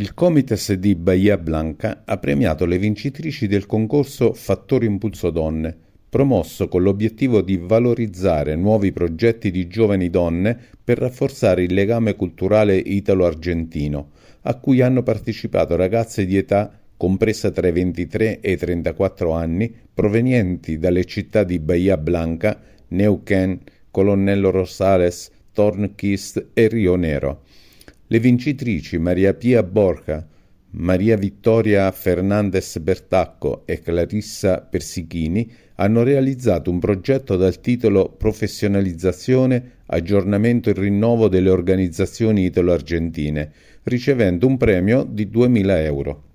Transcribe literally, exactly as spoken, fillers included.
Il Comites di Bahia Blanca ha premiato le vincitrici del concorso Fattore Impulso Donne, promosso con l'obiettivo di valorizzare nuovi progetti di giovani donne per rafforzare il legame culturale italo-argentino, a cui hanno partecipato ragazze di età compresa tra i ventitré e i trentaquattro anni, provenienti dalle città di Bahia Blanca, Neuquén, Colonnello Rosales, Tornquist e Rio Nero. Le vincitrici Maria Pia Borja, Maria Vittoria Fernandez Bertacco e Clarissa Persichini hanno realizzato un progetto dal titolo Professionalizzazione, aggiornamento e rinnovo delle organizzazioni italo-argentine, ricevendo un premio di duemila euro.